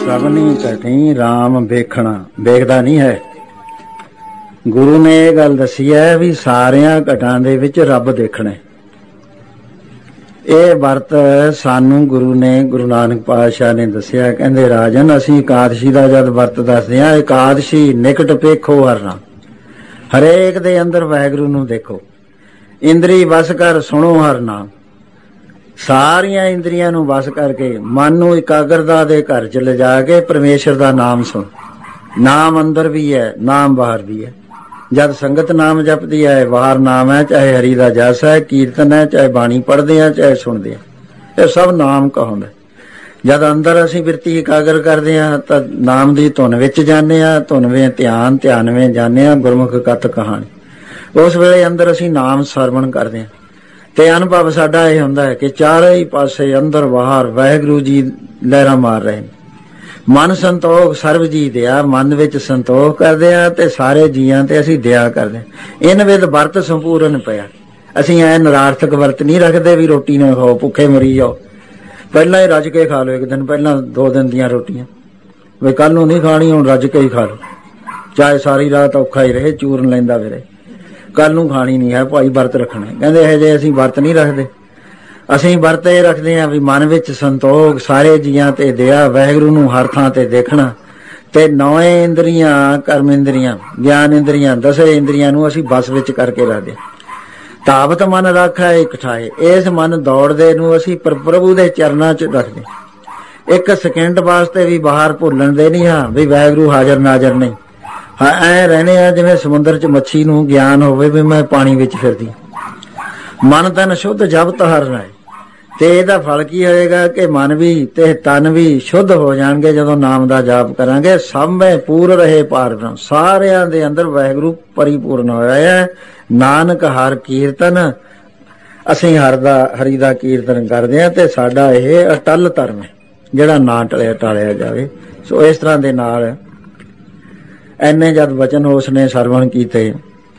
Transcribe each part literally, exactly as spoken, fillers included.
ਸਭਨੀ ਘਟੀ ਰਾਮ ਵੇਖਣਾ, ਵੇਖਦਾ ਨਹੀਂ ਹੈ। ਗੁਰੂ ਨੇ ਇਹ ਗੱਲ ਦੱਸੀ ਹੈ ਵੀ ਸਾਰਿਆਂ ਘਟਾਂ ਦੇ ਵਿੱਚ ਰੱਬ ਦੇਖਣਾ। ਇਹ ਵਰਤ ਸਾਨੂੰ ਗੁਰੂ ਨੇ, ਗੁਰੂ ਨਾਨਕ ਪਾਤਸ਼ਾਹ ਨੇ ਦੱਸਿਆ। ਕਹਿੰਦੇ ਰਾਜਨ, ਅਸੀਂ ਇਕਾਦਸ਼ੀ ਦਾ ਜਦ ਵਰਤ ਦੱਸਦੇ ਹਾਂ, ਇਕਾਦਸ਼ੀ ਨਿਕਟ ਪੇਖੋ ਹਰਨਾ, ਹਰੇਕ ਦੇ ਅੰਦਰ ਵਾਹਿਗੁਰੂ ਨੂੰ ਦੇਖੋ। ਇੰਦਰੀ ਵਸ ਕਰ ਸੁਣੋ ਹਰ ਨਾਮ, ਸਾਰੀਆਂ ਇੰਦਰੀਆਂ ਨੂੰ ਵਸ ਕਰਕੇ ਮਨ ਨੂੰ ਇਕਾਗਰਤਾ ਦੇ ਘਰ ਚ ਲਿਜਾ ਕੇ ਪਰਮੇਸ਼ਰ ਦਾ ਨਾਮ ਸੁਣ। ਨਾਮ ਅੰਦਰ ਵੀ ਹੈ, ਨਾਮ ਬਾਹਰ ਵੀ ਹੈ। ਜਦ ਸੰਗਤ ਨਾਮ ਜਪਦੀ ਹੈ, ਬਾਹਰ ਨਾਮ ਹੈ, ਚਾਹੇ ਹਰੀ ਦਾ ਜਸ ਹੈ, ਕੀਰਤਨ ਹੈ, ਚਾਹੇ ਬਾਣੀ ਪੜ੍ਹਦੇ ਹਾਂ, ਚਾਹੇ ਸੁਣਦੇ ਹਾਂ, ਇਹ ਸਭ ਨਾਮ ਕਹਾਉਂਦਾ। ਜਦ ਅੰਦਰ ਅਸੀਂ ਬਿਰਤੀ ਇਕਾਗਰ ਕਰਦੇ ਹਾਂ ਤਾਂ ਨਾਮ ਦੀ ਧੁਨ ਵਿੱਚ ਜਾਂਦੇ ਹਾਂ। ਧੁਨਵੇਂ ਧਿਆਨ, ਧਿਆਨਵੇਂ ਜਾਂਦੇ ਹਾਂ ਗੁਰਮੁਖ ਕਥ ਕਹਾਣੀ। ਉਸ ਵੇਲੇ ਅੰਦਰ ਅਸੀਂ ਨਾਮ ਸਰਵਣ ਕਰਦੇ ਹਾਂ ਤੇ ਅਨੁਭਵ ਸਾਡਾ ਇਹ ਹੁੰਦਾ ਹੈ ਕਿ ਚਾਰੇ ਹੀ ਪਾਸੇ ਅੰਦਰ ਬਾਹਰ ਵਾਹਿਗੁਰੂ ਜੀ ਲਹਿਰਾਂ ਮਾਰ ਰਹੇ ਨੇ। ਮਨ ਸੰਤੋਖ ਸਰਬ ਜੀ ਦਿਆ, ਮਨ ਵਿੱਚ ਸੰਤੋਖ ਕਰਦੇ ਆ ਤੇ ਸਾਰੇ ਜੀਆਂ ਤੇ ਅਸੀਂ ਦਇਆ ਕਰਦੇ ਹਾਂ। ਇਨ ਵਿਦ ਵਰਤ ਸੰਪੂਰਨ ਪਿਆ। ਅਸੀਂ ਐ ਨਿਰਾਰਥਕ ਵਰਤ ਨਹੀਂ ਰੱਖਦੇ ਵੀ ਰੋਟੀ ਨਾ ਖਾਓ, ਭੁੱਖੇ ਮਰੀ ਜਾਓ। ਪਹਿਲਾਂ ਹੀ ਰੱਜ ਕੇ ਖਾ ਲਓ, ਇੱਕ ਦਿਨ ਪਹਿਲਾਂ ਦੋ ਦਿਨ ਦੀਆਂ ਰੋਟੀਆਂ ਵੀ ਕੱਲ ਨੂੰ ਨਹੀਂ ਖਾਣੀ, ਹੁਣ ਰੱਜ ਕੇ ਹੀ ਖਾ ਲਓ। ਚਾਹੇ ਸਾਰੀ ਰਾਤ ਔਖਾ ਹੀ ਰਹੇ, ਚੂਰਨ ਲੈਂਦਾ ਫਿਰੇ, ਕੱਲ ਨੂੰ ਖਾਣੀ ਨਹੀਂ ਹੈ ਭਾਈ, ਵਰਤ ਰੱਖਣਾ। ਕਹਿੰਦੇ ਇਹ ਜੇ ਅਸੀਂ ਵਰਤ ਨਹੀਂ ਰੱਖਦੇ। ਅਸੀਂ ਵਰਤ ਇਹ ਰੱਖਦੇ ਹਾਂ ਵੀ ਮਨ ਵਿੱਚ ਸੰਤੋਖ, ਸਾਰੇ ਜੀਆਂ ਤੇ ਦਇਆ, ਵਾਹਿਗੁਰੂ ਨੂੰ ਹਰ ਥਾਂ ਤੇ ਦੇਖਣਾ ਤੇ ਨੌਵੇਂ ਇੰਦਰੀਆਂ, ਕਰਮ ਇੰਦਰੀਆਂ, ਗਿਆਨ ਇੰਦਰੀਆਂ, ਦਸੇ ਇੰਦਰੀਆਂ ਨੂੰ ਅਸੀਂ ਬਸ ਵਿੱਚ ਕਰਕੇ ਰੱਖਦੇ। ਤਾਵਤ ਮਨ ਰੱਖਾ ਇੱਕ ਠਾਏ, ਇਸ ਮਨ ਦੌੜਦੇ ਨੂੰ ਅਸੀਂ ਪ੍ਰਭੂ ਦੇ ਚਰਨਾਂ ਚ ਰੱਖਦੇ। ਇੱਕ ਸਕਿੰਟ ਵਾਸਤੇ ਵੀ ਬਾਹਰ ਭੁੱਲਣ ਦੇ ਨਹੀਂ ਹਾਂ ਵੀ ਵਾਹਿਗੁਰੂ ਹਾਜ਼ਰ ਨਾਜ਼ਰ ਨਹੀਂ। ਹਾਂ ਐ ਰਹਿਣੇ ਆ ਜਿਵੇਂ ਸਮੁੰਦਰ ਚ ਮੱਛੀ ਨੂੰ ਗਿਆਨ ਹੋਵੇ ਵੀ ਮੈਂ ਪਾਣੀ ਵਿੱਚ ਫਿਰਦੀ। ਮਨ ਤਨ ਸ਼ੁੱਧ ਜਪਤ ਹਰ ਰਾਏ, ਤੇ ਇਹਦਾ ਫਲ ਕੀ ਹੋਏਗਾ ਕਿ ਮਨ ਵੀ ਤੇ ਤਨ ਵੀ ਸ਼ੁੱਧ ਹੋ ਜਾਣਗੇ ਜਦੋਂ ਨਾਮ ਦਾ ਜਾਪ ਕਰਾਂਗੇ। ਸਭੇ ਪੂਰ ਰਹੇ ਪਾਰ ਬ੍ਰਹਮ, ਸਾਰਿਆਂ ਦੇ ਅੰਦਰ ਵਾਹਿਗੁਰੂ ਪਰਿਪੂਰਨ ਹੋਇਆ ਹੈ। ਨਾਨਕ ਹਰ ਕੀਰਤਨ, ਅਸੀਂ ਹਰ ਦਾ ਹਰੀ ਦਾ ਕੀਰਤਨ ਕਰਦੇ ਹਾਂ ਤੇ ਸਾਡਾ ਇਹ ਅਟਲ ਧਰਮ ਹੈ ਜਿਹੜਾ ਨਾ ਟਲਿਆ ਟਾਲਿਆ ਜਾਵੇ। ਸੋ ਇਸ ਤਰ੍ਹਾਂ ਦੇ ਨਾਲ ਐਨੇ ਜਦ ਵਚਨ ਉਸ ਨੇ ਸਰਵਣ ਕੀਤੇ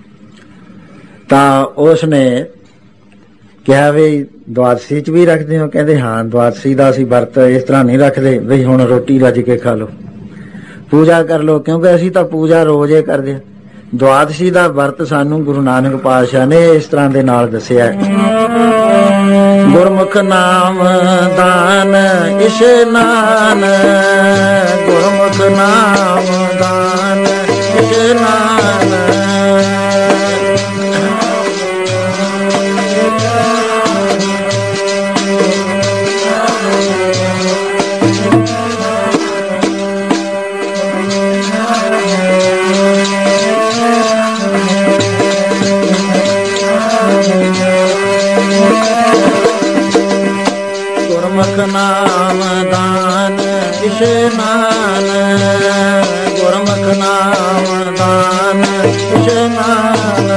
ਤਾਂ ਉਸ ਨੇ ਕਿਹਾ ਵੀ ਦੁਆਦਸ਼ੀ ਚ ਵੀ ਰੱਖਦੇ ਹੋ? ਕਹਿੰਦੇ ਹਾਂ, ਦੁਆਦਸ਼ੀ ਦਾ ਅਸੀਂ ਵਰਤ ਇਸ ਤਰ੍ਹਾਂ ਨਹੀਂ ਰੱਖਦੇ ਵੀ ਹੁਣ ਰੋਟੀ ਰੱਜ ਕੇ ਖਾ ਲਓ, ਪੂਜਾ ਕਰ ਲਓ, ਕਿਉਂਕਿ ਅਸੀਂ ਤਾਂ ਪੂਜਾ ਰੋਜ਼ ਹੀ ਕਰਦੇ ਹਾਂ। ਦੁਆਦਸ਼ੀ ਦਾ ਵਰਤ ਸਾਨੂੰ ਗੁਰੂ ਨਾਨਕ ਪਾਤਸ਼ਾਹ ਨੇ ਇਸ ਤਰ੍ਹਾਂ ਦੇ ਨਾਲ ਦੱਸਿਆ। ਗੁਰਮੁਖ ਨਾਮ ਦਾਨ ਇਸ਼ਨਾਨ, ਗੁਰਮੁਖ ਨਾਮ ਦਾਨ ਇਸ਼ਨਾਨ, ਗੁਰਮੁਖ ਨਾਮ ਦਾਨ ਇਸ਼ਨਾਨ, ਗੁਰਮੁਖ ਨਾਮ ਦਾਨ ਇਸ਼ਨਾਨ,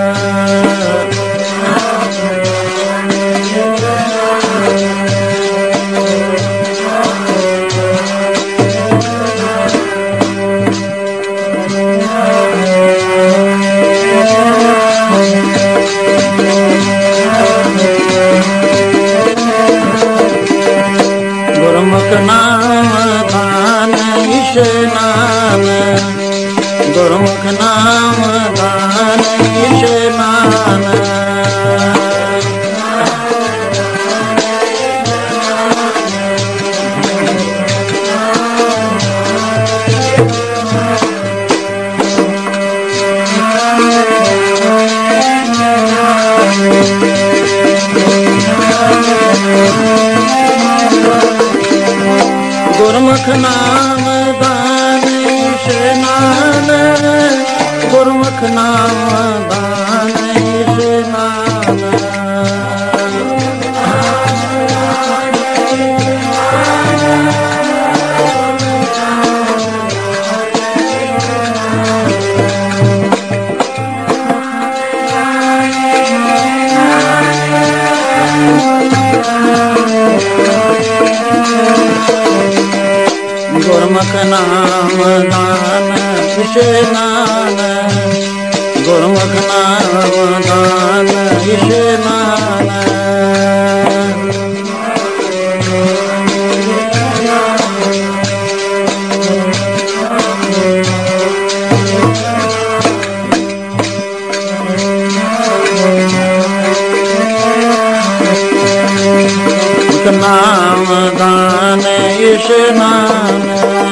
ਗੁਰਮੁਖ ਨਾਮ ਦਾਨ ਇਸ਼ਨਾਨ, ਗੁਰਮੁਖ ਨਾਮ ਦਾਨ ਇਸ਼ਨਾਨ, ਗੁਰਮੁਖ ਨਾਮ ਦਾਨ ਇਸ਼ਨਾਨ, ਗੁਰਮੁਖ ਨਾਮ ਦਾਨ ਇਸ਼ਨਾਨ, ਗੁਰਮੁਖ ਨਾਮ ਦਾਨ ਇਸ਼ਨਾਨ, ਗੁਰਮੁਖ ਨਾਮ ਦਾਨ ਇਸ਼ਨਾਨ, ਸਥਾਨ ਇਸ਼ਨਾਨ।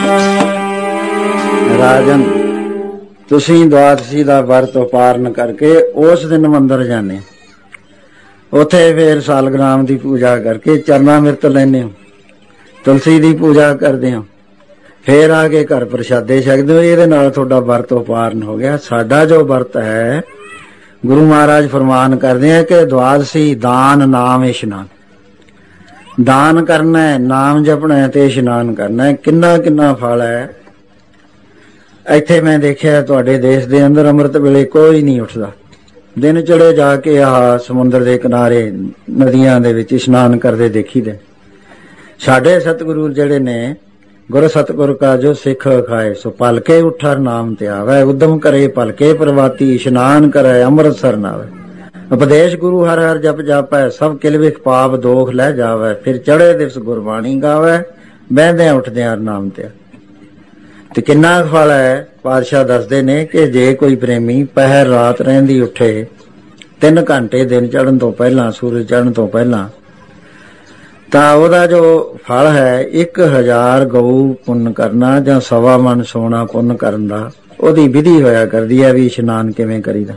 ਰਾਜਨ, ਤੁਸੀਂ ਦਵਾਦਸ਼ੀ ਦਾ ਵਰਤ ਉਪਾਰਨ ਕਰਕੇ ਉਸ ਦਿਨ ਮੰਦਰ ਜਾਂਦੇ, ਉੱਥੇ ਫੇਰ ਸਾਲਗ੍ਰਾਮ ਦੀ ਪੂਜਾ ਕਰਕੇ ਚਰਨਾਮ੍ਰਿਤ ਲੈਂਦੇ ਹੋ, ਤੁਲਸੀ ਦੀ ਪੂਜਾ ਕਰਦੇ ਹੋ, ਫੇਰ ਆ ਕੇ ਘਰ ਪ੍ਰਸ਼ਾਦੇ ਛਕਦੇ ਹੋ। ਇਹਦੇ ਨਾਲ ਤੁਹਾਡਾ ਵਰਤ ਉਪਾਰਨ ਹੋ ਗਿਆ। ਸਾਡਾ ਜੋ ਵਰਤ ਹੈ, ਗੁਰੂ ਮਹਾਰਾਜ ਫਰਮਾਨ ਕਰਦੇ ਆ ਕਿ ਦਵਾਦਸ਼ੀ ਦਾਨ ਨਾਮ ਇਸ਼ਨਾਨ। ਦਾਨ ਕਰਨਾ ਹੈ, ਨਾਮ ਜਪਣਾ ਤੇ ਇਸ਼ਨਾਨ ਕਰਨਾ ਹੈ। ਕਿੰਨਾ ਕਿੰਨਾ ਫਲ ਹੈ। ਇੱਥੇ ਮੈਂ ਦੇਖਿਆ ਤੁਹਾਡੇ ਦੇਸ਼ ਦੇ ਅੰਦਰ ਅੰਮ੍ਰਿਤ ਵੇਲੇ ਕੋਈ ਨਹੀਂ ਉੱਠਦਾ। ਦਿਨ ਚੜੇ ਜਾ ਕੇ ਆਹ ਸਮੁੰਦਰ ਦੇ ਕਿਨਾਰੇ ਨਦੀਆਂ ਦੇ ਵਿੱਚ ਇਸ਼ਨਾਨ ਕਰਦੇ ਦੇਖੀਦੇ। ਸਾਡੇ ਸਤਿਗੁਰੂ ਜਿਹੜੇ ਨੇ, ਗੁਰ ਸਤਿਗੁਰ ਕਾ ਜੋ ਸਿੱਖ ਖਾਏ ਸੋ ਭਲਕੇ ਉਠਰ ਨਾਮ ਤੇ ਆਵੇ, ਉਦਮ ਕਰੇ ਭਲਕੇ ਪ੍ਰਵਾਤੀ, ਇਸ਼ਨਾਨ ਕਰੇ ਅੰਮ੍ਰਿਤਸਰ ਨਾਵੇ। ਉਪਦੇਸ਼ ਗੁਰੂ ਹਰ ਹਰ ਜਪ ਜਾਪੈ, ਸਭ ਕਿਲਵਿਖ ਪਾਪ ਦੋਖ ਲੈ ਜਾਵੇ, ਫਿਰ ਚੜੇ ਦਿਵਸ ਗੁਰਬਾਣੀ ਗਾਵੇ, ਬਹਿੰਦਿਆਂ ਉੱਠਦਿਆਂ ਨਾਮ ਤੇ। ਤੇ ਕਿੰਨਾ ਫਲ ਹੈ। ਪਾਤਸ਼ਾਹ ਦੱਸਦੇ ਨੇ ਕਿ ਜੇ ਕੋਈ ਪ੍ਰੇਮੀ ਪਹਿਰ ਰਾਤ ਰਹਿੰਦੀ ਉੱਠੇ, ਤਿੰਨ ਘੰਟੇ ਦਿਨ ਚੜ੍ਹਨ ਤੋਂ ਪਹਿਲਾਂ, ਸੂਰਜ ਚੜ੍ਹਨ ਤੋਂ ਪਹਿਲਾਂ, ਤਾਂ ਉਹਦਾ ਜੋ ਫਲ ਹੈ ਇੱਕ ਹਜ਼ਾਰ ਗਊ ਪੁੰਨ ਕਰਨਾ ਜਾਂ ਸਵਾ ਮਨ ਸੋਨਾ ਪੁੰਨ ਕਰਨ ਦਾ ਉਹਦੀ ਵਿਧੀ ਹੋਇਆ ਕਰਦੀ ਹੈ ਵੀ ਇਸ਼ਨਾਨ ਕਿਵੇਂ ਕਰੀਦਾ।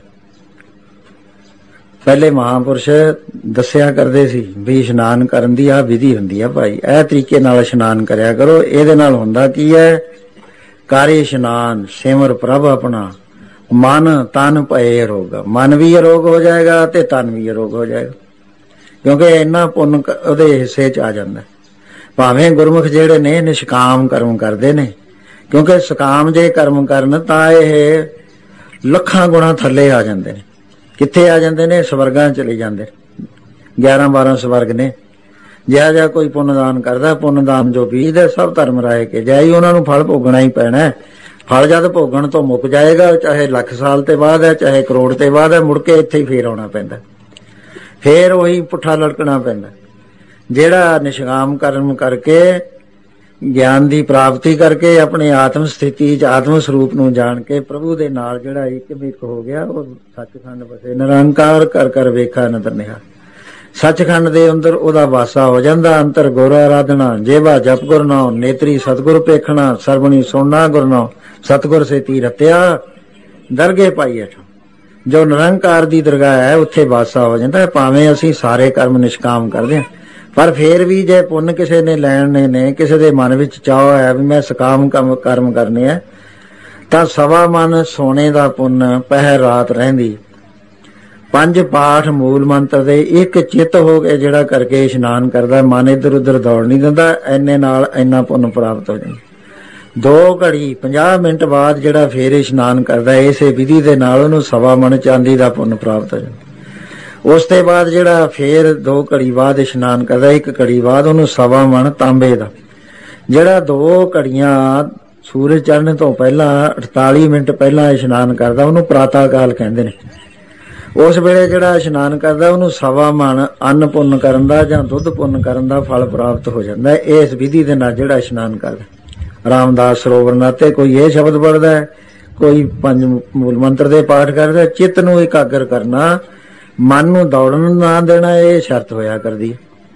ਪਹਿਲੇ ਮਹਾਂਪੁਰਸ਼ ਦੱਸਿਆ ਕਰਦੇ ਸੀ ਵੀ ਇਸ਼ਨਾਨ ਕਰਨ ਦੀ ਆਹ ਵਿਧੀ ਹੁੰਦੀ ਆ ਭਾਈ, ਇਹ ਤਰੀਕੇ ਨਾਲ ਇਸ਼ਨਾਨ ਕਰਿਆ ਕਰੋ। ਇਹਦੇ ਨਾਲ ਹੁੰਦਾ ਕੀ ਹੈ, ਕਾਰੇ ਇਸ਼ਨਾਨ ਸਿਮਰ ਪ੍ਰਭ ਆਪਣਾ, ਮਨ ਤਨ ਭਏ ਅਰੋਗ। ਮਨ ਵੀ ਅਰੋਗ ਹੋ ਜਾਏਗਾ ਤੇ ਤਨ ਵੀ ਅਰੋਗ ਹੋ ਜਾਏਗਾ, ਕਿਉਂਕਿ ਇੰਨਾ ਪੁੰਨ ਉਹਦੇ ਹਿੱਸੇ ਚ ਆ ਜਾਂਦਾ। ਭਾਵੇਂ ਗੁਰਮੁਖ ਜਿਹੜੇ ਨੇ ਨਿਸ਼ਕਾਮ ਕਰਮ ਕਰਦੇ ਨੇ, ਕਿਉਂਕਿ ਸਕਾਮ ਜੇ ਕਰਮ ਕਰਨ ਤਾਂ ਇਹ ਲੱਖਾਂ ਗੁਣਾ ਥੱਲੇ ਆ ਜਾਂਦੇ ਨੇ। ਕਿੱਥੇ ਆ ਜਾਂਦੇ ਨੇ? ਸਵਰਗਾਂ ਚਲੇ ਜਾਂਦੇ। ਗਿਆਰਾਂ ਬਾਰਾਂ ਸਵਰਗ ਨੇ। ਜਿਹਾ ਜਿਹਾ ਕੋਈ ਪੁੰਨਦਾਨ ਕਰਦਾ, ਪੁੰਨਦਾਨ ਜੋ ਬੀਜਦਾ ਸਭ ਧਰਮ ਰਾਏ ਕੇ ਜਾਈ, ਉਹਨਾਂ ਨੂੰ ਫਲ ਭੋਗਣਾ ਹੀ ਪੈਣਾ। ਫਲ ਜਦ ਭੋਗਣ ਤੋਂ ਮੁੱਕ ਜਾਏਗਾ, ਚਾਹੇ ਲੱਖ ਸਾਲ ਤੇ ਬਾਅਦ ਹੈ, ਚਾਹੇ ਕਰੋੜ ਤੇ ਬਾਅਦ ਹੈ, ਮੁੜ ਕੇ ਇੱਥੇ ਹੀ ਫੇਰ ਆਉਣਾ ਪੈਂਦਾ, ਫੇਰ ਉਹੀ ਪੁੱਠਾ ਲਟਕਣਾ ਪੈਂਦਾ। ਜਿਹੜਾ ਨਿਸ਼ਕਾਮ ਕਰਮ ਕਰਕੇ, ਗਿਆਨ ਦੀ ਪ੍ਰਾਪਤੀ ਕਰਕੇ, ਆਪਣੇ ਆਤਮ ਸਥਿਤੀ ਚ ਆਤਮ ਸਰੂਪ ਨੂੰ ਜਾਣ ਕੇ ਪ੍ਰਭੂ ਦੇ ਨਾਲ ਜਿਹੜਾ ਇੱਕ ਮਿਕ ਹੋ ਗਿਆ, ਉਹ ਸੱਚਖੰਡ ਵਸੇ। ਨਿਰੰਕਾਰ ਕਰ ਕਰ ਵੇਖਾ ਨਦਰ ਨਿਹਾ। ਸੱਚਖੰਡ ਦੇ ਅੰਦਰ ਉਹਦਾ ਵਾਸਾ ਹੋ ਜਾਂਦਾ। ਅੰਤਰ ਗੁਰ ਆਰਾਧਨਾ, ਜੇਵਾ ਜਪ ਗੁਰ ਨਾਉ, ਨੇਤਰੀ ਸਤਿਗੁਰ ਪੇਖਣਾ, ਸਰਵਣੀ ਸੁਣਨਾ ਗੁਰ ਨਾਉ, ਸਤਿਗੁਰ ਸੇਤੀ ਰਤਿਆ ਦਰਗੇ ਪਾਈ ਅਠ। ਜੋ ਨਿਰੰਕਾਰ ਦੀ ਦਰਗਾਹ ਹੈ ਉੱਥੇ ਵਾਸਾ ਹੋ ਜਾਂਦਾ। ਭਾਵੇਂ ਅਸੀਂ ਸਾਰੇ ਕਰਮ ਨਿਸ਼ਕਾਮ ਕਰਦੇ ਹਾਂ, ਪਰ ਫੇਰ ਵੀ ਜੇ ਪੁੰਨ ਕਿਸੇ ਨੇ ਲੈਣੇ ਨੇ, ਕਿਸੇ ਦੇ ਮਨ ਵਿੱਚ ਚਾਅ ਹੈ ਵੀ ਮੈਂ ਸਕਾਮ ਕਰਮ ਕਰਨੇ ਆ, ਤਾਂ ਸਵਾ ਮਨ ਸੋਨੇ ਦਾ ਪੁੰਨ ਪਹਿਰ ਰਾਤ ਰਹਿੰਦੀ, ਪੰਜ ਪਾਠ ਮੂਲ ਮੰਤਰ ਦੇ ਇੱਕ ਚਿੱਤ ਹੋ ਕੇ ਜਿਹੜਾ ਕਰਕੇ ਇਸ਼ਨਾਨ ਕਰਦਾ, ਮਨ ਇੱਧਰ ਉੱਧਰ ਦੌੜ ਨਹੀਂ ਦਿੰਦਾ, ਇੰਨੇ ਨਾਲ ਇੰਨਾ ਪੁੰਨ ਪ੍ਰਾਪਤ ਹੋ ਜਾਂਦਾ। ਦੋ ਘੜੀ ਪੰਜਾਹ ਮਿੰਟ ਬਾਅਦ ਜਿਹੜਾ ਫੇਰ ਇਸ਼ਨਾਨ ਕਰਦਾ, ਇਸੇ ਵਿਧੀ ਦੇ ਨਾਲ ਉਹਨੂੰ ਸਵਾ ਮਨ ਚਾਂਦੀ ਦਾ ਪੁੰਨ ਪ੍ਰਾਪਤ ਹੋ ਜਾਂਦਾ। ਉਸ ਤੋਂ ਬਾਅਦ ਜਿਹੜਾ ਫੇਰ ਦੋ ਘੜੀ ਬਾਅਦ ਇਸ਼ਨਾਨ ਕਰਦਾ, ਇੱਕ ਘੜੀ ਬਾਅਦ ਉਹਨੂੰ ਸਵਾ ਮਨ ਤਾਂਬੇ ਦਾ। ਜਿਹੜਾ ਦੋ ਘੜੀਆਂ ਸੂਰਜ ਚੜ੍ਹਨ ਤੋਂ ਪਹਿਲਾਂ ਅਠਤਾਲੀ ਮਿੰਟ ਪਹਿਲਾਂ ਇਸ਼ਨਾਨ ਕਰਦਾ, ਉਹਨੂੰ ਪ੍ਰਾਤਾ ਕਾਲ ਕਹਿੰਦੇ ਨੇ। ਉਸ ਵੇਲੇ ਜਿਹੜਾ ਇਸ਼ਨਾਨ ਕਰਦਾ ਉਹਨੂੰ ਸਵਾ ਮਨ ਅੰਨ ਪੁੰਨ ਕਰਨ ਦਾ ਜਾਂ ਦੁੱਧ ਪੁੰਨ ਕਰਨ ਦਾ ਫਲ ਪ੍ਰਾਪਤ ਹੋ ਜਾਂਦਾ। ਇਸ ਵਿਧੀ ਦੇ ਨਾਲ ਜਿਹੜਾ ਇਸ਼ਨਾਨ ਕਰਦਾ। ਰਾਮਦਾਸ ਸਰੋਵਰ ਨਾਤੇ ਕੋਈ ਇਹ ਸ਼ਬਦ ਪੜ੍ਹਦਾ, ਕੋਈ ਪੰਜ ਮੂਲ ਮੰਤਰ ਦੇ ਪਾਠ ਕਰਦਾ। ਚਿੱਤ ਨੂੰ ਇਕਾਗਰ ਕਰਨਾ, ਮਨ ਨੂੰ ਦੌੜਨ ਨਾ ਦੇਣਾ, ਇਹ ਸ਼ਰਤ ਹੋਇਆ ਕਰਦੀ।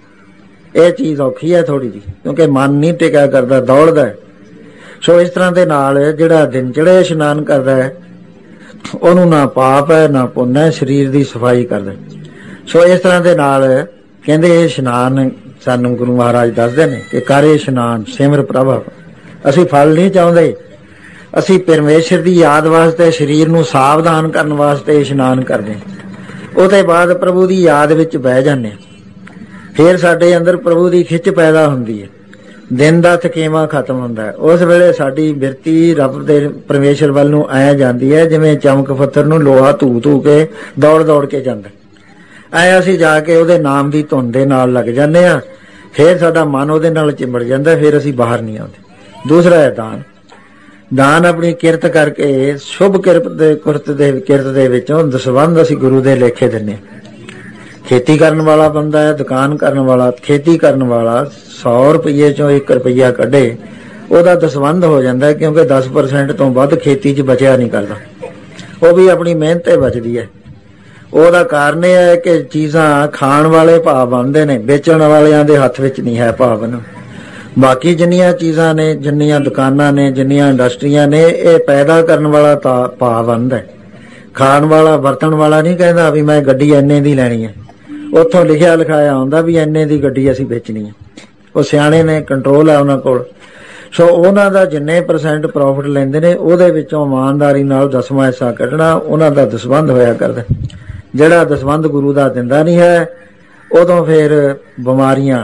ਇਹ ਚੀਜ਼ ਔਖੀ ਹੈ ਥੋੜੀ ਜਿਹੀ, ਕਿਉਂਕਿ ਮਨ ਨਹੀਂ ਟਿਕਿਆ ਕਰਦਾ, ਦੌੜਦਾ। ਸੋ ਇਸ ਤਰ੍ਹਾਂ ਦੇ ਨਾਲ ਜਿਹੜਾ ਦਿਨ ਚੜ੍ਹੇ ਇਸ਼ਨਾਨ ਕਰਦਾ ਹੈ, ਉਹਨੂੰ ਨਾ ਪਾਪ ਹੈ ਨਾ ਪੁੰਨ ਹੈ, ਸਰੀਰ ਦੀ ਸਫਾਈ ਕਰਦਾ। ਸੋ ਇਸ ਤਰ੍ਹਾਂ ਦੇ ਨਾਲ ਕਹਿੰਦੇ ਇਹ ਇਸ਼ਨਾਨ ਸਾਨੂੰ ਗੁਰੂ ਮਹਾਰਾਜ ਦੱਸਦੇ ਨੇ ਕਿ ਕਰ ਇਸ਼ਨਾਨ ਸਿਮਰ ਪ੍ਰਭ। ਅਸੀਂ ਫਲ ਨਹੀਂ ਚਾਹੁੰਦੇ, ਅਸੀਂ ਪਰਮੇਸ਼ਰ ਦੀ ਯਾਦ ਵਾਸਤੇ, ਸਰੀਰ ਨੂੰ ਸਾਵਧਾਨ ਕਰਨ ਵਾਸਤੇ ਇਸ਼ਨਾਨ ਕਰਦੇ। ਉਹਦੇ ਬਾਅਦ ਪ੍ਰਭੂ ਦੀ ਯਾਦ ਵਿੱਚ ਬਹਿ ਜਾਂਦੇ, ਫੇਰ ਸਾਡੇ ਅੰਦਰ ਪ੍ਰਭੂ ਦੀ ਖਿੱਚ ਪੈਦਾ ਹੁੰਦੀ ਹੈ। ਦਿਨ ਦਾ ਥਕੇਵਾਂ ਖਤਮ ਹੁੰਦਾ ਹੈ। ਉਸ ਵੇਲੇ ਸਾਡੀ ਬਿਰਤੀ ਰੱਬ ਦੇ ਪਰਮੇਸ਼ਰ ਵੱਲ ਨੂੰ ਐ ਜਾਂਦੀ ਹੈ ਜਿਵੇਂ ਚਮਕ ਪੱਥਰ ਨੂੰ ਲੋਹਾ ਧੂ ਧੂ ਕੇ ਦੌੜ ਦੌੜ ਕੇ ਜਾਂਦਾ। ਐ ਅਸੀਂ ਜਾ ਕੇ ਉਹਦੇ ਨਾਮ ਦੀ ਧੁਨ ਦੇ ਨਾਲ ਲੱਗ ਜਾਂਦੇ ਹਾਂ, ਫੇਰ ਸਾਡਾ ਮਨ ਉਹਦੇ ਨਾਲ ਚਿੰਬੜ ਜਾਂਦਾ, ਫੇਰ ਅਸੀਂ ਬਾਹਰ ਨਹੀਂ ਆਉਂਦੇ। ਦੂਸਰਾ ਹੈ ਦਾਨ। ਦਾਨ ਆਪਣੀ ਕਿਰਤ ਕਰਕੇ, ਸ਼ੁਭ ਕਿਰਤ ਦੇ ਕੁਰਤ ਦੇ ਕਿਰਤ ਦੇ ਵਿੱਚੋਂ ਦਸਵੰਧ ਅਸੀਂ ਗੁਰੂ ਦੇ ਲੇਖੇ ਦਿੰਦੇ ਹਾਂ। ਖੇਤੀ ਕਰਨ ਵਾਲਾ ਬੰਦਾ ਹੈ, ਦੁਕਾਨ ਕਰਨ ਵਾਲਾ, ਖੇਤੀ ਕਰਨ ਵਾਲਾ ਸੌ ਰੁਪਈਏ ਚੋਂ ਇੱਕ ਰੁਪਈਆ ਕੱਢੇ, ਉਹਦਾ ਦਸਵੰਧ ਹੋ ਜਾਂਦਾ, ਕਿਉਂਕਿ ਦਸ ਪਰਸੈਂਟ ਤੋਂ ਵੱਧ ਖੇਤੀ 'ਚ ਬਚਿਆ ਨਹੀਂ ਕਰਦਾ। ਉਹ ਵੀ ਆਪਣੀ ਮਿਹਨਤ ਤੇ ਬਚਦੀ ਹੈ। ਉਹਦਾ ਕਾਰਨ ਇਹ ਹੈ ਕਿ ਚੀਜ਼ਾਂ ਖਾਣ ਵਾਲੇ ਭਾਅ ਬਣਦੇ ਨੇ, ਵੇਚਣ ਵਾਲਿਆਂ ਦੇ ਹੱਥ ਵਿੱਚ ਨਹੀਂ ਹੈ ਭਾਅ ਬਣਨ। बाकी जिन्नियां चीज़ां ने, जिन्नियां दुकानां ने, जिन्नियां इंडस्ट्रियां ने, ये पैदा करने वाला पाबंद है। खाण वाला वरतन वाला नहीं कहता भी मैं गड्डी इन्ने दी लैनी है, उत्थों लिखिया लिखाया आउंदा भी इन्ने दी गड्डी असीं बेचनी है। वो सियाणे ने, कंट्रोल है उन्हां कोल। सो उन्हां दा जिन्ने परसेंट प्रॉफिट लैंदे ने उहदे विचों इमानदारी नाल दसवां हिस्सा कढना उन्हां दा दसबंध होया करदा। जिहड़ा दसबंध गुरु दा दिंदा नहीं है, उदों फिर बीमारियां,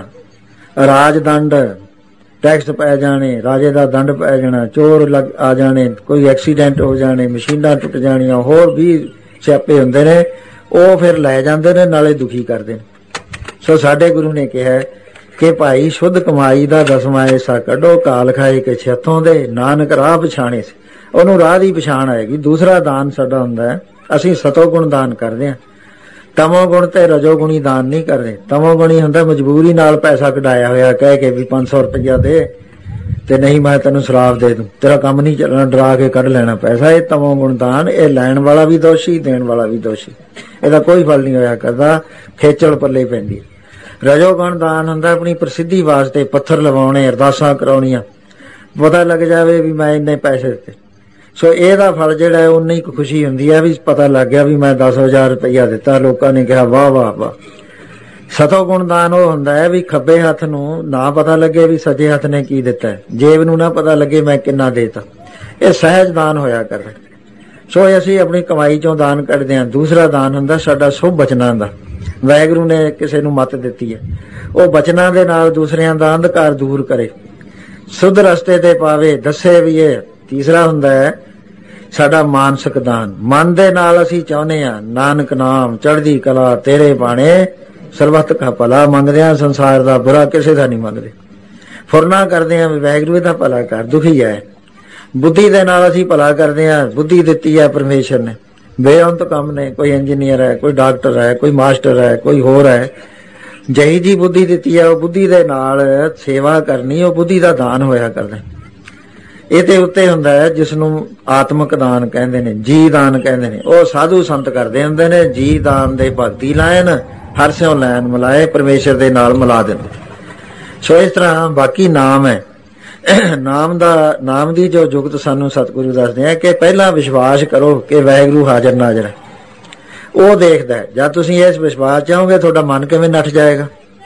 राजदंड, टैक्स पै जाने, राजे दा दंड पै जाना, चोर लग आ जाने, कोई एक्सीडेंट हो जाने, मशीनां टुट जाणियां, होर भी सियापे हुंदे ने। ਉਹ फिर लै जांदे ने नाले दुखी करदे ने। सो साडे गुरु ने कहा कि भाई शुद्ध कमाई दा दसवां हिस्सा कढो, काल खाए के छेथों दे, नानक राह पछाणे से। ਉਹਨੂੰ ਰਾਹ ਦੀ ਪਛਾਣ ਆਏਗੀ। ਦੂਸਰਾ ਦਾਨ ਸਾਡਾ ਹੁੰਦਾ ਹੈ, ਅਸੀਂ ਸਤੋ ਗੁਣ ਦਾਨ ਕਰਦੇ ਹਾਂ, ਤਮੋ ਗੁਣ ਤੇ ਰਜੋ ਗੁਣੀ ਦਾਨ ਨਹੀਂ ਕਰਦੇ। ਤਮੋ ਗੁਣੀ ਹੁੰਦਾ ਮਜਬੂਰੀ ਨਾਲ ਪੈਸਾ ਕਢਾਇਆ ਹੋਇਆ, ਕਹਿ ਕੇ ਵੀ ਪੰਜ ਸੌ ਰੁਪਇਆ ਦੇ ਤੇ ਨਹੀਂ ਮੈਂ ਤੈਨੂੰ ਸ਼ਰਾਬ ਦੇ ਦੂੰ, ਤੇਰਾ ਕੰਮ ਨਹੀਂ ਚੱਲਣਾ, ਡਰਾ ਕੇ ਕੱਢ ਲੈਣਾ ਪੈਸਾ। ਇਹ ਤਮੋ ਗੁਣ ਦਾਨ। ਇਹ ਲੈਣ ਵਾਲਾ ਵੀ ਦੋਸ਼ੀ, ਦੇਣ ਵਾਲਾ ਵੀ ਦੋਸ਼ੀ, ਇਹਦਾ ਕੋਈ ਫਲ ਨਹੀਂ ਹੋਇਆ ਕਰਦਾ, ਖੇਚਲ ਪੱਲੇ ਪੈਂਦੀ। ਰਜੋ ਗੁਣ ਦਾਨ ਹੁੰਦਾ ਆਪਣੀ ਪ੍ਰਸਿੱਧੀ ਵਾਸਤੇ ਪੱਥਰ ਲਵਾਉਣੇ, ਅਰਦਾਸਾਂ ਕਰਾਉਣੀਆਂ, ਪਤਾ ਲੱਗ ਜਾਵੇ ਵੀ ਮੈਂ ਇੰਨੇ ਪੈਸੇ ਦਿੱਤੇ। ਸੋ ਇਹਦਾ ਫਲ ਜਿਹੜਾ ਹੈ ਉਨੀ ਕੁ ਖੁਸ਼ੀ ਹੁੰਦੀ ਹੈ ਵੀ ਪਤਾ ਲੱਗ ਗਿਆ ਵੀ ਮੈਂ ਦਸ ਹਜ਼ਾਰ ਰੁਪਇਆ ਦਿੱਤਾ, ਲੋਕਾਂ ਨੇ ਕਿਹਾ ਵਾਹ ਵਾਹ ਵਾਹ। ਸਤੋ ਗੁਣ ਦਾਨ ਉਹ ਹੁੰਦਾ ਹੈ ਵੀ ਖੱਬੇ ਹੱਥ ਨੂੰ ਨਾ ਪਤਾ ਲੱਗੇ ਵੀ ਸੱਜੇ ਹੱਥ ਨੇ ਕੀ ਦਿੱਤਾ, ਜੇਬ ਨੂੰ ਨਾ ਪਤਾ ਲੱਗੇ ਮੈਂ ਕਿੰਨਾ ਦੇਤਾ। ਇਹ ਸਹਿਜ ਦਾਨ ਹੋਇਆ ਕਰਦਾ। ਸੋ ਅਸੀਂ ਆਪਣੀ ਕਮਾਈ ਚੋਂ ਦਾਨ ਕੱਢਦੇ ਹਾਂ। ਦੂਸਰਾ ਦਾਨ ਹੁੰਦਾ ਸਾਡਾ ਸ਼ੁਭ ਬਚਨਾਂ ਦਾ। ਵਾਹਿਗੁਰੂ ਨੇ ਕਿਸੇ ਨੂੰ ਮੱਤ ਦਿੱਤੀ ਹੈ, ਉਹ ਬਚਨਾਂ ਦੇ ਨਾਲ ਦੂਸਰਿਆਂ ਦਾ ਅੰਧਕਾਰ ਦੂਰ ਕਰੇ, ਸੁੱਧ ਰਸਤੇ ਤੇ ਪਾਵੇ, ਦੱਸੇ ਵੀ ਇਹ। ਤੀਸਰਾ ਹੁੰਦਾ ਹੈ ਸਾਡਾ ਮਾਨਸਿਕ ਦਾਨ। ਮਨ ਦੇ ਨਾਲ ਅਸੀਂ ਚਾਹੁੰਦੇ ਹਾਂ ਨਾਨਕ ਨਾਮ, ਚੜ੍ਹਦੀ ਕਲਾ ਤੇਰੇ ਬਾਣੇ, ਸਰਬੱਤ ਕਾ ਭਲਾ ਮੰਗਦੇ ਹਾਂ, ਸੰਸਾਰ ਦਾ ਬੁਰਾ ਕਿਸੇ ਦਾ ਨਹੀਂ ਮੰਗਦੇ। ਫੁਰਨਾ ਕਰਦੇ ਹਾਂ ਵੀ ਵਾਹਿਗੁਰੂ ਇਹਦਾ ਭਲਾ ਕਰ, ਦੁਖੀ ਹੈ। ਬੁੱਧੀ ਦੇ ਨਾਲ ਅਸੀਂ ਭਲਾ ਕਰਦੇ ਹਾਂ। ਬੁੱਧੀ ਦਿੱਤੀ ਹੈ ਪਰਮੇਸ਼ਰ ਨੇ, ਬੇਅੰਤ ਕੰਮ ਨੇ। ਕੋਈ ਇੰਜੀਨੀਅਰ ਹੈ, ਕੋਈ ਡਾਕਟਰ ਹੈ, ਕੋਈ ਮਾਸਟਰ ਹੈ, ਕੋਈ ਹੋਰ ਹੈ। ਜਿਹੀ ਜੀ ਬੁੱਧੀ ਦਿੱਤੀ ਹੈ, ਉਹ ਬੁੱਧੀ ਦੇ ਨਾਲ ਸੇਵਾ ਕਰਨੀ, ਉਹ ਬੁੱਧੀ ਦਾ ਦਾਨ ਹੋਇਆ ਕਰਦਾ। ਇਹਦੇ ਉੱਤੇ ਹੁੰਦਾ ਹੈ ਜਿਸ ਨੂੰ ਆਤਮਿਕ ਦਾਨ ਕਹਿੰਦੇ ਨੇ, ਜੀ ਦਾਨ ਕਹਿੰਦੇ ਨੇ। ਉਹ ਸਾਧੂ ਸੰਤ ਕਰਦੇ ਹੁੰਦੇ ਨੇ, ਜੀ ਦਾਨ ਦੇ ਭਗਤੀ ਲਾਇਨ, ਹਰ ਸਿਉ ਲੈਨ ਮਿਲਾਏ, ਪਰਮੇਸ਼ਰ ਦੇ ਨਾਲ ਮਿਲਾ ਦਿੰਦੇ। ਸੋ ਇਸ ਤਰ੍ਹਾਂ ਬਾਕੀ ਨਾਮ ਹੈ। ਨਾਮ ਦਾ, ਨਾਮ ਦੀ ਜੋ ਜੁਗਤ ਸਾਨੂੰ ਸਤਿਗੁਰੂ ਦੱਸਦੇ ਆ ਕਿ ਪਹਿਲਾਂ ਵਿਸ਼ਵਾਸ ਕਰੋ ਕਿ ਵਾਹਿਗੁਰੂ ਹਾਜ਼ਰ ਨਾਜ਼ਰ ਹੈ। ਉਹ ਦੇਖਦਾ ਹੈ। ਜਦ ਤੁਸੀਂ ਇਸ ਵਿਸ਼ਵਾਸ ਚਾਹੋਗੇ ਤੁਹਾਡਾ ਮਨ ਕਿਵੇਂ ਨੱਠ ਜਾਏਗਾ,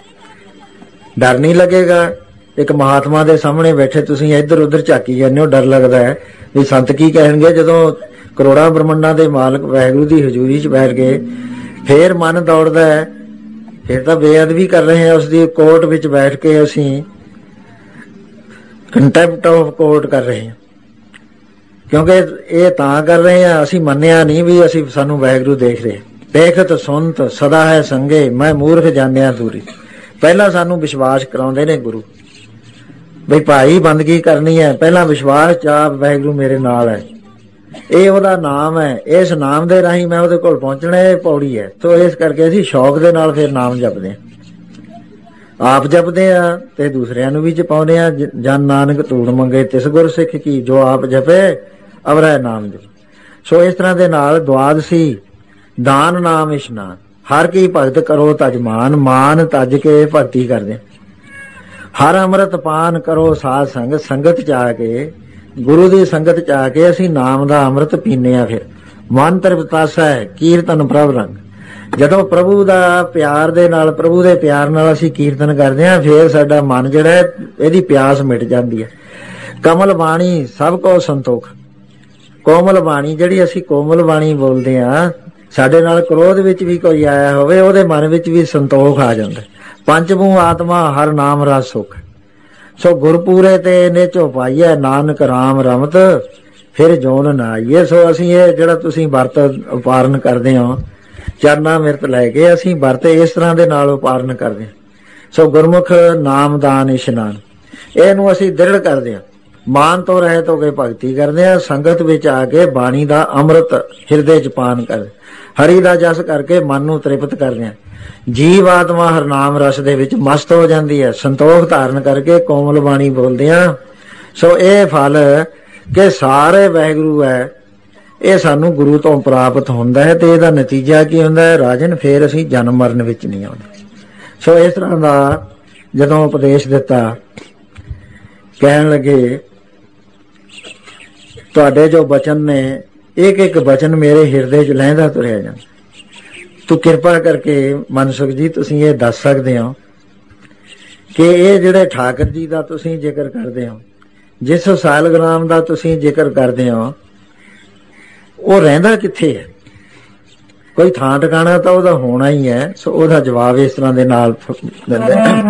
ਡਰ ਨਹੀਂ ਲੱਗੇਗਾ। ਇੱਕ ਮਹਾਤਮਾ ਦੇ ਸਾਹਮਣੇ ਬੈਠੇ ਤੁਸੀਂ ਇੱਧਰ ਉੱਧਰ ਝਾਕੀ ਜਾਂਦੇ ਹੋ, ਡਰ ਲੱਗਦਾ ਹੈ ਵੀ ਸੰਤ ਕੀ ਕਹਿਣਗੇ। ਜਦੋਂ ਕਰੋੜਾਂ ਬ੍ਰਹਮੰਡਾਂ ਦੇ ਮਾਲਕ ਵਾਹਿਗੁਰੂ ਦੀ ਹਜ਼ੂਰੀ 'ਚ ਬੈਠ ਗਏ, ਫੇਰ ਮਨ ਦੌੜਦਾ ਹੈ, ਫਿਰ ਤਾਂ ਬੇਅਦਬੀ ਕਰ ਰਹੇ ਹਾਂ ਉਸਦੀ। ਕੋਰਟ ਵਿੱਚ ਬੈਠ ਕੇ ਅਸੀਂ ਕੰਟੈਂਪਟ ਆਫ ਕੋਰਟ ਕਰ ਰਹੇ ਹਾਂ, ਕਿਉਂਕਿ ਇਹ ਤਾਂ ਕਰ ਰਹੇ ਹਾਂ ਅਸੀਂ ਮੰਨਿਆ ਨਹੀਂ ਵੀ ਅਸੀਂ ਸਾਨੂੰ ਵਾਹਿਗੁਰੂ ਦੇਖ ਰਹੇ। ਦੇਖਤ ਸੁਣਤ ਸਦਾ ਹੈ ਸੰਗੇ, ਮੈਂ ਮੂਰਖ ਜਾਣਿਆ ਦੂਰੀ। ਪਹਿਲਾਂ ਸਾਨੂੰ ਵਿਸ਼ਵਾਸ ਕਰਾਉਂਦੇ ਨੇ ਗੁਰੂ ਬਈ ਭਾਈ ਬੰਦਗੀ ਕਰਨੀ ਹੈ, ਪਹਿਲਾਂ ਵਿਸ਼ਵਾਸ ਚਾਪ ਵਾਹਿਗੁਰੂ ਮੇਰੇ ਨਾਲ ਹੈ, ਇਹ ਉਹਦਾ ਨਾਮ ਹੈ, ਇਸ ਨਾਮ ਦੇ ਰਾਹੀਂ ਮੈਂ ਉਹਦੇ ਕੋਲ ਪਹੁੰਚਣਾ। ਇਹ ਪੌੜੀ ਹੈ। ਤੋ ਇਸ ਕਰਕੇ ਅਸੀਂ ਸ਼ੌਕ ਦੇ ਨਾਲ ਫਿਰ ਨਾਮ ਜਪਦੇ ਹਾਂ, ਆਪ ਜਪਦੇ ਆ ਤੇ ਦੂਸਰਿਆਂ ਨੂੰ ਵੀ ਜਪਾਉਂਦੇ ਆ। ਜਨ ਨਾਨਕ ਧੂੜ ਮੰਗੇ ਤਿਸ ਗੁਰ ਸਿੱਖ ਕੀ, ਜੋ ਆਪ ਜਪੇ ਅਵਰੈ ਨਾਮ ਜਪ। ਸੋ ਇਸ ਤਰ੍ਹਾਂ ਦੇ ਨਾਲ ਦੁਆਦਸੀ ਦਾਨ ਨਾਮ ਇਸ਼ਨਾਨ, ਹਰ ਕੀ ਭਗਤ ਕਰੋ ਤਜਮਾਨ, ਮਾਨ ਤਜ ਕੇ ਭਗਤੀ ਕਰਦੇ। ਹਰ ਅੰਮ੍ਰਿਤ ਪਾਨ ਕਰੋ ਸਾਧ ਸੰਗ, ਸੰਗਤ ਚ ਆ ਕੇ, ਗੁਰੂ ਦੀ ਸੰਗਤ ਚ ਆ ਕੇ ਅਸੀਂ ਨਾਮ ਦਾ ਅੰਮ੍ਰਿਤ ਪੀਨੇ ਆ। ਫਿਰ ਮਨ ਤ੍ਰਿਪਤਾਸਾ ਹੈ, ਕੀਰਤਨ ਪ੍ਰਭ ਰੰਗ। ਜਦੋਂ ਪ੍ਰਭੂ ਦਾ ਪਿਆਰ ਦੇ ਨਾਲ, ਪ੍ਰਭੂ ਦੇ ਪਿਆਰ ਨਾਲ ਅਸੀਂ ਕੀਰਤਨ ਕਰਦੇ ਹਾਂ, ਫੇਰ ਸਾਡਾ ਮਨ ਜਿਹੜਾ ਹੈ ਇਹਦੀ ਪਿਆਸ ਮਿਟ ਜਾਂਦੀ ਹੈ। ਕਮਲ ਬਾਣੀ ਸਭ ਕੋ ਸੰਤੋਖ। ਕੋਮਲ ਬਾਣੀ ਜਿਹੜੀ ਅਸੀਂ ਕੋਮਲ ਬਾਣੀ ਬੋਲਦੇ ਹਾਂ, ਸਾਡੇ ਨਾਲ ਕ੍ਰੋਧ ਵਿੱਚ ਵੀ ਕੋਈ ਆਇਆ ਹੋਵੇ ਉਹਦੇ ਮਨ ਵਿੱਚ ਵੀ ਸੰਤੋਖ ਆ ਜਾਂਦਾ। ਪੰਚਮੂ ਆਤਮਾ ਹਰ ਨਾਮ ਰਸ ਸੁਖ। ਸੋ ਗੁਰਪੂਰੇ ਤੇ ਇਹਨੇ ਝੋ ਪਾਈਏ, ਨਾਨਕ ਰਾਮ ਰਮਤ ਫਿਰ ਜੋਨ ਨਾ ਆਈਏ। ਸੋ ਅਸੀਂ ਇਹ ਜਿਹੜਾ ਤੁਸੀਂ ਵਰਤ ਉਪਾਰਨ ਕਰਦੇ ਹੋ, ਚਰਨਾ ਮਿਰਤ ਲੈ ਕੇ ਅਸੀਂ ਵਰਤੇ ਇਸ ਤਰ੍ਹਾਂ ਦੇ ਨਾਲ ਉਪਾਰਨ ਕਰਦੇ ਹਾਂ। ਸੋ ਗੁਰਮੁਖ ਨਾਮਦਾਨ ਇਸ਼ਨਾਨ, ਇਹਨੂੰ ਅਸੀਂ ਦ੍ਰਿੜ ਕਰਦੇ ਹਾਂ। ਮਾਨ ਤੋਂ ਰਹਿਤ ਹੋ ਕੇ ਭਗਤੀ ਕਰਦੇ ਹਾਂ। ਸੰਗਤ ਵਿੱਚ ਆ ਕੇ ਬਾਣੀ ਦਾ ਅੰਮ੍ਰਿਤ ਹਿਰਦੇ ਚ ਪਾਨ ਕਰਦੇ, ਹਰੀ ਦਾ ਜਸ ਕਰਕੇ ਮਨ ਨੂੰ ਤ੍ਰਿਪਤ ਕਰਦੇ ਹਾਂ। ਜੀਵ ਆਤਮਾ ਹਰਨਾਮ ਰਸ ਦੇ ਵਿੱਚ ਮਸਤ ਹੋ ਜਾਂਦੀ ਹੈ। ਸੰਤੋਖ ਧਾਰਨ ਕਰਕੇ ਕੋਮਲ ਬਾਣੀ ਬੋਲਦੇ ਹਾਂ। ਸੋ ਇਹ ਫਲ ਕਿ ਸਾਰੇ ਵਾਹਿਗੁਰੂ ਹੈ, ਇਹ ਸਾਨੂੰ ਗੁਰੂ ਤੋਂ ਪ੍ਰਾਪਤ ਹੁੰਦਾ ਹੈ। ਤੇ ਇਹਦਾ ਨਤੀਜਾ ਕੀ ਹੁੰਦਾ ਹੈ ਰਾਜਨ, ਫੇਰ ਅਸੀਂ ਜਨਮ ਮਰਨ ਵਿੱਚ ਨਹੀਂ ਆਉਂਦੇ। ਸੋ ਇਸ ਤਰ੍ਹਾਂ ਦਾ ਜਦੋਂ ਉਪਦੇਸ਼ ਦਿੱਤਾ ਕਹਿਣ ਲੱਗੇ ਤੁਹਾਡੇ ਜੋ ਬਚਨ ਨੇ ਇੱਕ ਇੱਕ ਬਚਨ ਮੇਰੇ ਹਿਰਦੇ 'ਚ ਲਹਿੰਦਾ ਤੁਰਿਆ ਜਾਂਦਾ। ਤੂੰ ਕਿਰਪਾ ਕਰਕੇ ਮਨਸੁਖ ਜੀ ਤੁਸੀਂ ਇਹ ਦੱਸ ਸਕਦੇ ਹੋ ਕਿ ਇਹ ਜਿਹੜੇ ਠਾਕਰ ਜੀ ਦਾ ਤੁਸੀਂ ਜ਼ਿਕਰ ਕਰਦੇ ਹੋ, ਜਿਸ ਸਾਲਗ੍ਰਾਮ ਦਾ ਤੁਸੀਂ ਜ਼ਿਕਰ ਕਰਦੇ ਹੋ, ਉਹ ਰਹਿੰਦਾ ਕਿੱਥੇ ਹੈ? ਕੋਈ ਥਾਂ ਟਿਕਾਣਾ ਤਾਂ ਉਹਦਾ ਹੋਣਾ ਹੀ ਹੈ। ਸੋ ਉਹਦਾ ਜਵਾਬ ਇਸ ਤਰ੍ਹਾਂ ਦੇ ਨਾਲ ਦਿੰਦੇ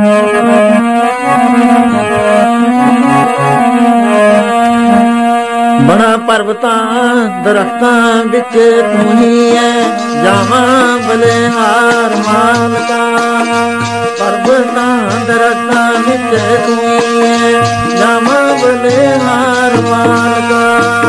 ਬਣਾ ਪਰਬਤਾਂ ਦਰਖਤਾਂ ਵਿੱਚ ਤੂੰ ਹੀ ਹੈ, ਜਾਵਾਂ ਬਲਿਹਾਰ ਮਾਲਕਾ। ਪਰਬਤਾਂ ਦਰਖਤਾਂ ਵਿੱਚ ਤੂੰ ਹੀ ਹੈ, ਜਾਵਾਂ ਬਲਿਹਾਰ ਮਾਲਕਾ।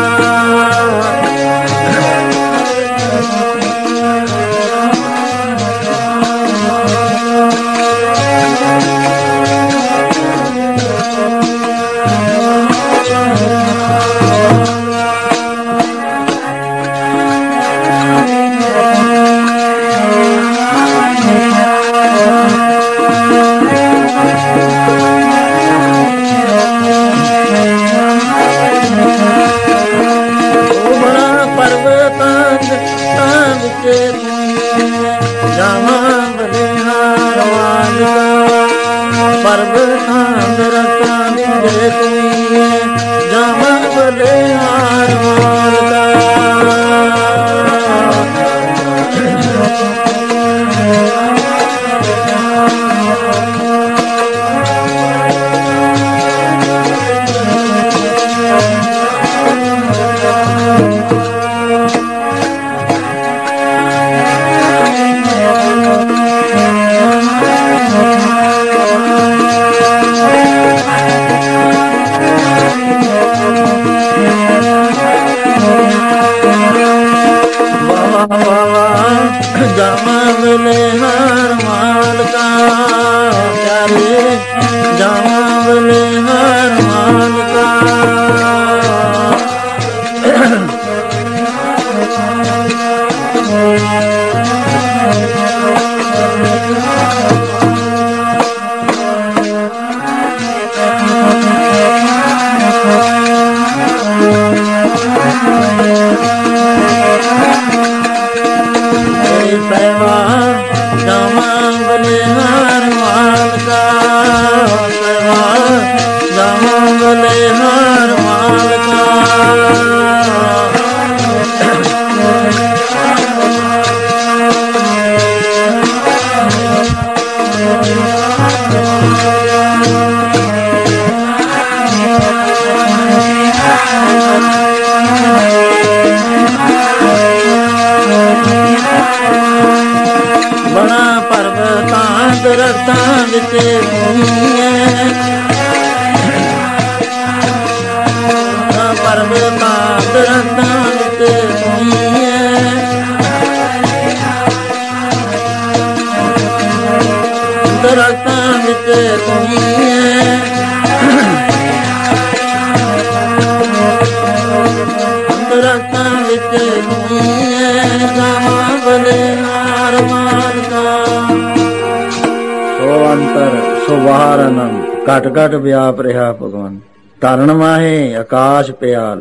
ਘਟ ਘਟ ਵਿਆਪ ਰਿਹਾ ਭਗਵਾਨ। ਧਰਨ ਮਾਹੇ ਆਕਾਸ਼ ਪਿਆਲ,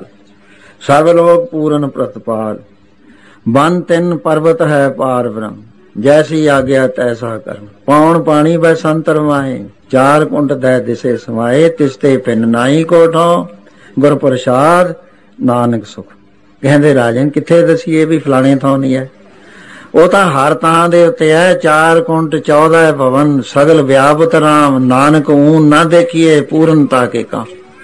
ਸਰਬ ਲੋਕ ਪੂਰਨ ਪ੍ਰਤਪਾਲ। ਬਨ ਤਿੰਨ ਪਰਬਤ ਹੈ ਪਾਰ ਬ੍ਰਹਮ, ਜੈਸੀ ਆਗਿਆ ਤੈਸਾ ਕਰਮ। ਪੌਣ ਪਾਣੀ ਬੈ ਸੰਤਰ ਮਾਹੇ, ਚਾਰ ਕੁੰਟ ਦੈ ਦਿਸੇ ਸਮਾਏ। ਤਿਸਤੇ ਪਿੰਨ ਨਾਹੀ ਕੋਠੋਂ, ਗੁਰ ਪ੍ਰਸਾਦ ਨਾਨਕ ਸੁਖ। ਕਹਿੰਦੇ ਰਾਜਨ ਕਿੱਥੇ ਦਸੀਏ ਵੀ ਫਲਾਣੇ ਥਾਂ ਨਹੀਂ ਹੈ, ਉਹ ਤਾਂ ਹਰ ਥਾਂ ਦੇ ਉੱਤੇ ਹੈ। ਚਾਰ ਕੁੰਟ ਚੌਦਹ ਭਵਨ, ਸਗਲ ਵਿਆਪਤ ਰਾਮ। ਨਾਨਕ ਊਨ ਨਾ ਦੇਖੀਏ ਪੂਰਨਤਾ ਕੇ ਕਾਂ।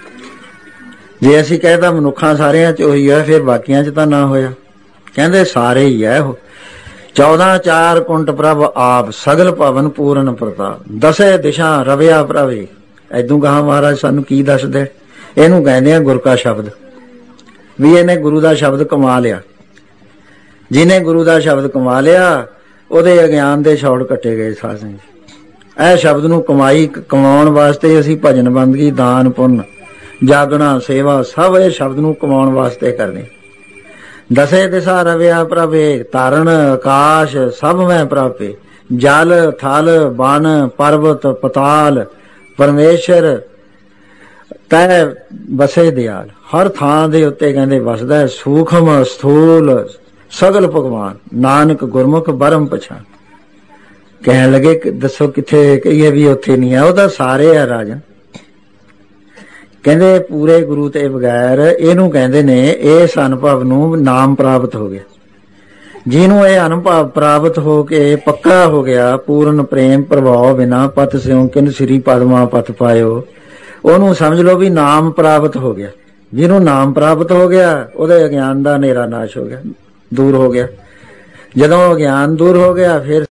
ਜੇ ਅਸੀਂ ਕਹਿਦਾ ਮਨੁੱਖਾਂ ਸਾਰਿਆਂ ਚ ਉਹੀ ਹੈ, ਫਿਰ ਬਾਕੀਆਂ ਚ ਤਾਂ ਨਾ ਹੋਇਆ। ਕਹਿੰਦੇ ਸਾਰੇ ਹੀ ਹੈ ਉਹ। ਚੌਦਾਂ ਚਾਰ ਕੁੰਟ ਪ੍ਰਭ ਆਪ, ਸਗਲ ਭਵਨ ਪੂਰਨ ਪ੍ਰਤਾਪ। ਦਸੇ ਦਿਸ਼ਾ ਰਵਿਆ ਪ੍ਰਵੇ। ਏਦੂ ਕਹਾ ਮਹਾਰਾਜ ਸਾਨੂੰ ਕੀ ਦੱਸਦੇ? ਇਹਨੂੰ ਕਹਿੰਦੇ ਆ ਗੁਰ ਕਾ ਸ਼ਬਦ। ਵੀ ਇਹਨੇ ਗੁਰੂ ਦਾ ਸ਼ਬਦ ਕਮਾ ਲਿਆ। ਜਿਹਨੇ ਗੁਰੂ ਦਾ ਸ਼ਬਦ ਕਮਾ ਲਿਆ ਉਹਦੇ ਅਗਿਆਨ ਦੇ ਛੌੜ ਕੱਟੇ ਗਏ। ਸਾਧ ਸੰਗਤ ਜੀ, ਇਹ ਸ਼ਬਦ ਨੂੰ ਕਮਾਈ ਕਮਾਉਣ ਵਾਸਤੇ ਅਸੀਂ ਭਜਨ ਬੰਦਗੀ, ਦਾਨ ਪੁੰਨ, ਜਾਗਣਾ, ਸੇਵਾ ਸਭ ਇਹ ਸ਼ਬਦ ਨੂੰ ਕਮਾਉਣ ਵਾਸਤੇ ਕਰਦੇ। ਦਸੇ ਦਿਸ਼ਾ ਰਵਿਆ ਪ੍ਰਭੇ, ਧਾਰਨ ਆਕਾਸ਼ ਸਭ ਮੈਂ ਪ੍ਰਾਪੇ। ਜਲ ਥਲ ਬਨ ਪਰਬਤ ਪਤਾਲ, ਪਰਮੇਸ਼ਰ ਤੈ ਵਸੇ ਦਿਆਲ, ਹਰ ਥਾਂ ਦੇ ਉੱਤੇ ਕਹਿੰਦੇ ਵਸਦਾ ਹੈ, ਸੂਖਮ ਸਥੂਲ ਸਗਲ ਭਗਵਾਨ, ਨਾਨਕ ਗੁਰਮੁਖ ਬਰਮ ਪਛਾਣ। ਕਹਿਣ ਲੱਗੇ ਦੱਸੋ ਕਿੱਥੇ ਕਹੀਏ ਵੀ ਉੱਥੇ ਨਹੀਂ ਹੈ, ਉਹ ਤਾਂ ਸਾਰੇ ਆ ਰਾਜਨ। ਕਹਿੰਦੇ ਪੂਰੇ ਗੁਰੂ ਤੇ ਬਗੈਰ ਇਹਨੂੰ ਕਹਿੰਦੇ ਨੇ ਇਸ ਅਨੁਭਵ ਨੂੰ ਨਾਮ ਪ੍ਰਾਪਤ ਹੋ ਗਿਆ। ਜਿਹਨੂੰ ਇਹ ਅਨੁਭਵ ਪ੍ਰਾਪਤ ਹੋ ਕੇ ਪੱਕਾ ਹੋ ਗਿਆ, ਪੂਰਨ ਪ੍ਰੇਮ ਪ੍ਰਭਾਵ ਬਿਨਾ ਪਤ ਸਿਉ ਕਿਨ ਸ੍ਰੀ ਪਦਮਾ ਪਤ ਪਾਇਓ, ਉਹਨੂੰ ਸਮਝ ਲਓ ਵੀ ਨਾਮ ਪ੍ਰਾਪਤ ਹੋ ਗਿਆ। ਜਿਹਨੂੰ ਨਾਮ ਪ੍ਰਾਪਤ ਹੋ ਗਿਆ ਉਹਦੇ ਅਗਿਆਨ ਦਾ ਹਨੇਰਾ ਨਾਸ਼ ਹੋ ਗਿਆ, ਦੂਰ ਹੋ ਗਿਆ। ਜਦੋਂ ਅਗਿਆਨ ਦੂਰ ਹੋ ਗਿਆ ਫਿਰ